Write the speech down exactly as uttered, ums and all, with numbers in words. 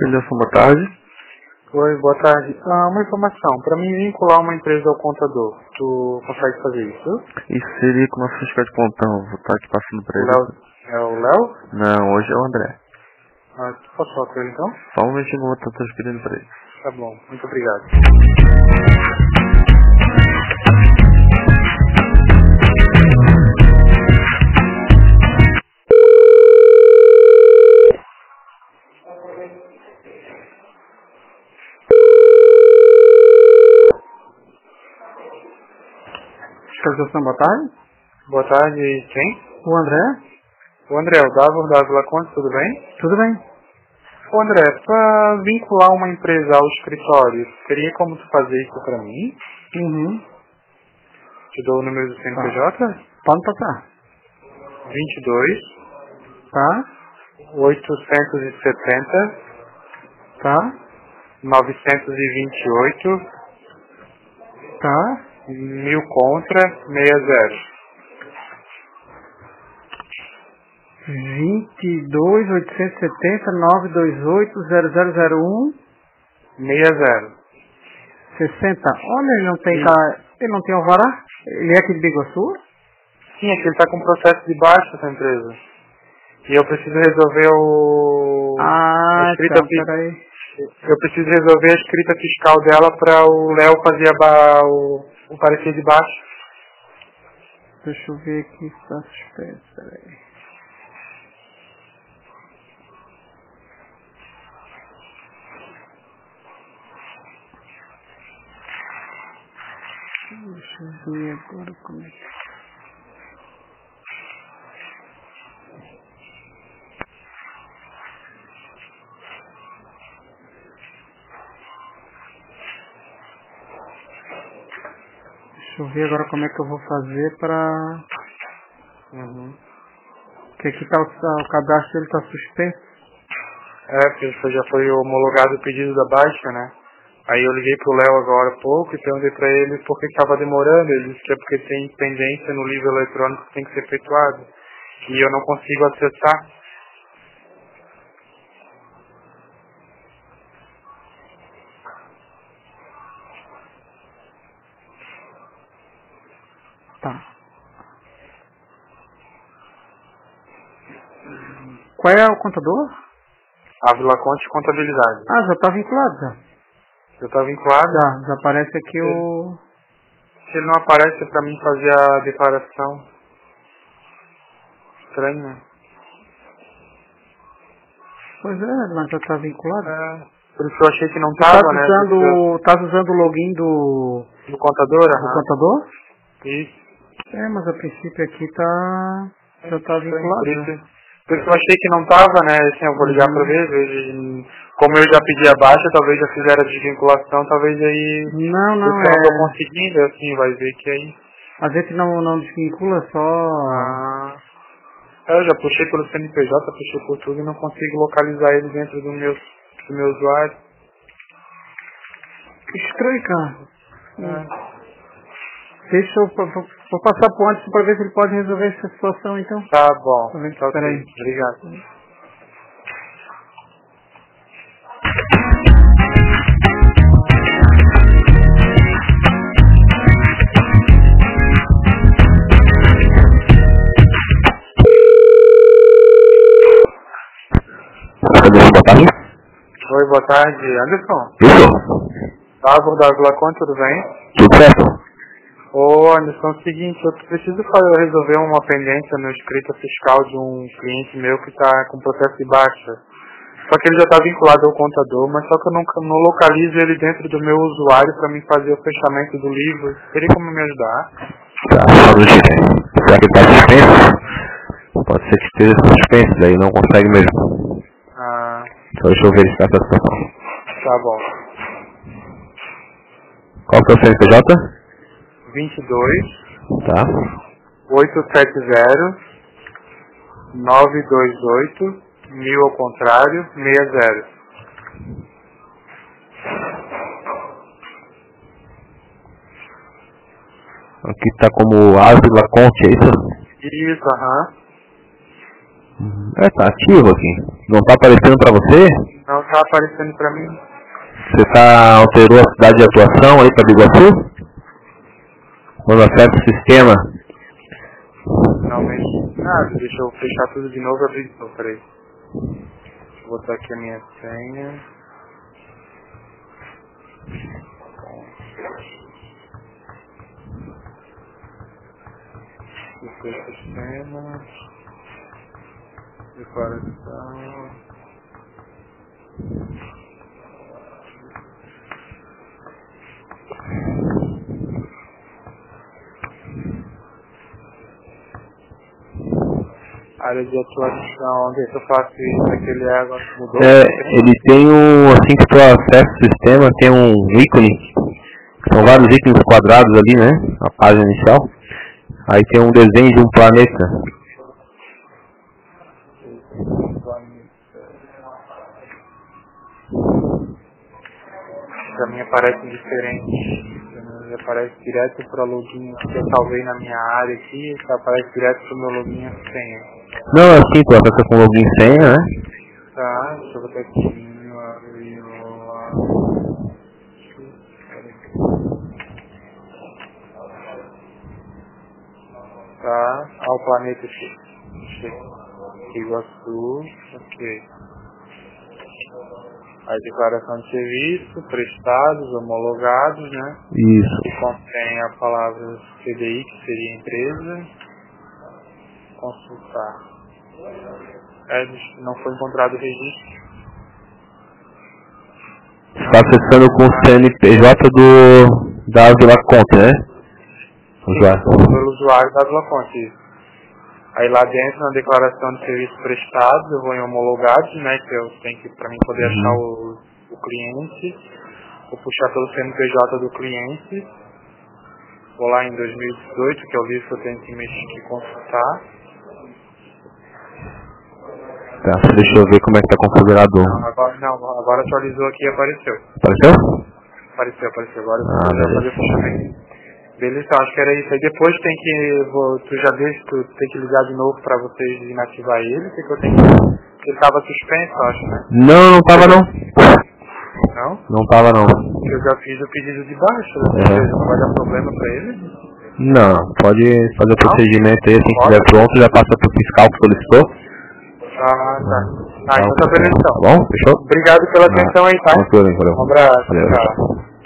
Anderson, boa tarde. Oi, boa tarde. Ah, uma informação. Para mim vincular uma empresa ao contador, tu consegue fazer isso? Isso seria com o nosso fiscal de plantão. Vou estar aqui passando para O ele. Léo, é o Léo? Não, hoje é o André. Ah, tu posso falar com ele então? Só um momentinho, eu vou estar transferindo para ele. Tá bom, muito obrigado. Fiscalização, boa tarde. Boa tarde, quem? O André? O André, o Dávor da Vila Conte, tudo bem? Tudo bem? Ô André, para vincular uma empresa ao escritório, teria como tu fazer isso para mim? Uhum. Te dou o número do C N P J? Tá. Pode passar. vinte e dois, Tá? oitocentos e setenta, Tá? novecentos e vinte e oito, Tá? mil contra, sessenta. vinte e dois, oitocentos e setenta, novecentos e vinte e oito, zero zero zero um, sessenta. sessenta. Olha, ele não tem Sim. ca... ele não tem alvará? Ele é aqui de Biguaçu? Sim, é que ele está com processo de baixa essa empresa. E eu preciso resolver o... a Ah, escrita tá, fi- peraí. Eu preciso resolver a escrita fiscal dela para o Léo fazer a ba... o... o parecer de baixa. Deixa eu ver aqui, está suspenso, peraí. Deixa eu ver agora como é que... Deixa eu ver agora como é que eu vou fazer pra... Uhum. Porque aqui tá o, o cadastro dele tá suspenso. É, porque isso já foi homologado o pedido da baixa, né? Aí eu liguei pro Léo agora há pouco e perguntei pra ele por que estava demorando. Ele disse que é porque tem pendência no livro eletrônico que tem que ser efetuado. E eu não consigo acessar. Tá. Qual é o contador? A Vila Conte Contabilidade. Ah, já tá vinculado já. Eu tá vinculado? Já, já aparece aqui Sim. o... Se ele não aparece pra mim fazer a declaração. Estranho, né? Pois é, mas já tá vinculado. É, por isso que eu achei que não Tá tava, né? usando, tá usando o login do, Do contador, do aham. contador? Isso. É, mas a princípio aqui tá... Já tá Estranho, vinculado. Por Já. isso, por isso que eu achei que não tava, né? Assim, eu vou ligar Uhum. pra ver. ver, Como eu já pedi a baixa, talvez já fizeram a desvinculação, talvez aí... Não, Por não, isso que eu não tô é... conseguindo, assim, vai ver que aí... A gente não, não desvincula, só... Ah... Eu já puxei pelo C N P J, puxei por tudo e não consigo localizar ele dentro do meu, do meu usuário. Que estranho, cara. Hum. É. Deixa eu... Vou, vou passar pro Anderson pra ver se ele pode resolver essa situação, então. Tá bom, Tá vendo? tá Espera ok. aí. Obrigado. Anderson, boa tarde. Oi, boa tarde. Anderson? Isso? Dávor da Vila Conte, tudo bem? Tudo certo? Ô Anderson, é o seguinte, eu preciso fazer, resolver uma pendência no escrita fiscal de um cliente meu que está com processo de baixa. Só que ele já está vinculado ao contador, mas só que eu não, não localizo ele dentro do meu usuário para me fazer o fechamento do livro. Teria como me ajudar? Tá, só no jeito. Será que ele tá suspenso? Pode ser que esteja suspenso, daí não consegue mesmo. Ah, Então deixa eu verificar essa situação. tá bom. Qual que é o C N P J? vinte e dois, Tá. oitocentos e setenta, novecentos e vinte e oito, mil ao contrário, sessenta. Aqui tá como Ávila Conte, é isso? Isso, aham. É, tá ativo aqui. Não tá aparecendo pra você? Não tá aparecendo pra mim. Você tá, alterou a cidade de atuação aí pra Biguaçu? Quando acessa o sistema? Não mexe nada. Deixa eu fechar tudo de novo e abrir de novo. Peraí. Vou botar aqui a minha senha. Esse é o sistema. Declaração. Área de atuação, onde é que eu faço isso? Aquele é agora que mudou? É, ele tem um, assim que tu acessa o sistema, tem um ícone, são vários ícones quadrados ali, né, a página inicial. Aí tem um desenho de um planeta. Pra mim aparece diferente. Pra mim aparece direto para login que eu salvei na minha área aqui, aparece direto pro meu login e senha. Não, é assim, tu acessa com login e senha, né? Tá, deixa eu botar aqui. Tá, ao planeta aqui. Iguaçu, ok. A declaração de serviço, prestados, homologados, né? Isso. Que contém a palavra C D I, que seria empresa. Consultar. É, não foi encontrado o registro. Você está acessando com o C N P J do, da Vila Conta, né? Usuário. Pelo usuário da Vila Conta. Aí lá dentro, na declaração de serviços prestados, eu vou em homologados, né? Que eu tenho que, para mim poder Uhum. achar o, o cliente. Vou puxar pelo C N P J do cliente. Vou lá em dois mil e dezoito, que é o livro que eu tenho que mexer que consultar. Tá, deixa eu ver como é que tá configurado. Não, agora, não, agora atualizou aqui e apareceu. Apareceu? Apareceu, apareceu. Agora eu Ah, vou beleza. fazer o fechamento. Beleza, então acho que era isso. Aí depois tem que, vou, tu já deixa, tu tem que ligar de novo pra vocês inativar ele, o que que eu tenho que... Porque ele tava suspenso, acho, né? Não, não tava não. Não? Não tava não. Porque eu já fiz o pedido de baixa, ou É. seja, não vai dar problema pra ele? Não, pode fazer o procedimento aí, assim que Pode? estiver pronto, já passa pro fiscal que solicitou. Ah, tá. Ah, então tá beleza então. Tá bom? Fechou? Obrigado pela Ah, atenção aí, tá? tranquilo, valeu. Um abraço, Valeu. tchau.